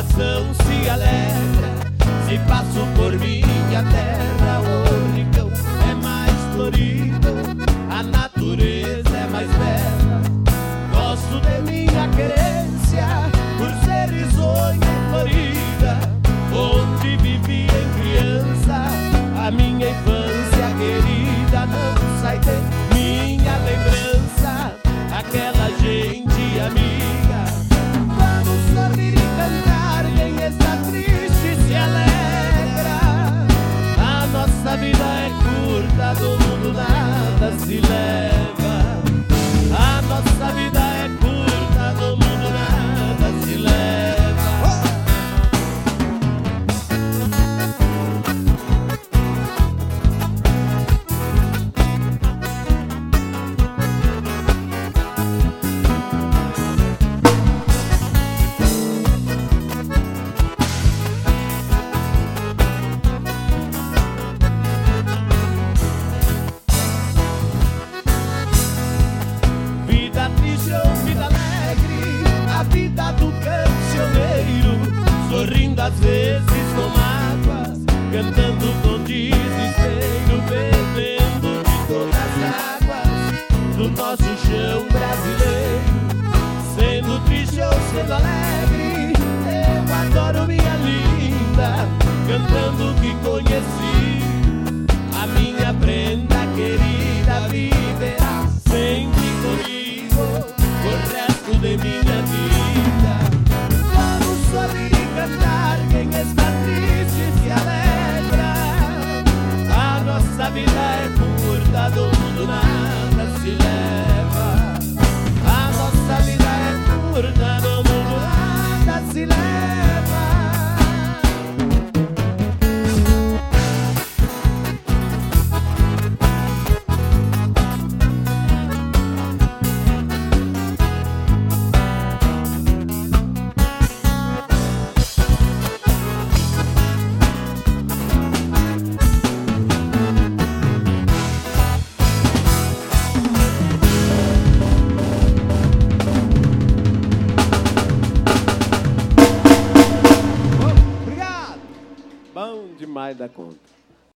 coração se alegra se passo por minha terra. O rincão é mais florido, a natureza é mais bela. Gosto de minha querência por ser risonha e florida, onde vivi em criança a minha infância querida. Não sai de minha lembrança aquela gente amiga. Vamos sorrir e cantar, quem está triste se alegra. A nossa vida é curta, do mundo nada se leva. A nossa vida é curta, do mundo nada se leva. Vida triste ou vida alegre, a vida do cancioneiro, sorrindo às vezes com mágoas, cantando com desespero, bebendo de todas as águas do nosso chão brasileiro. Sendo triste ou sendo alegre, eu adoro minha linda, cantando o que conheci. A minha prenda querida viverá sempre comigo o resto de minha vida. Vamos sorrir e cantar, quem está triste se alegra. A nossa vida é curta, do mundo nada se leva. A nossa vida é curta, do mundo nada se leva. Bom demais da conta.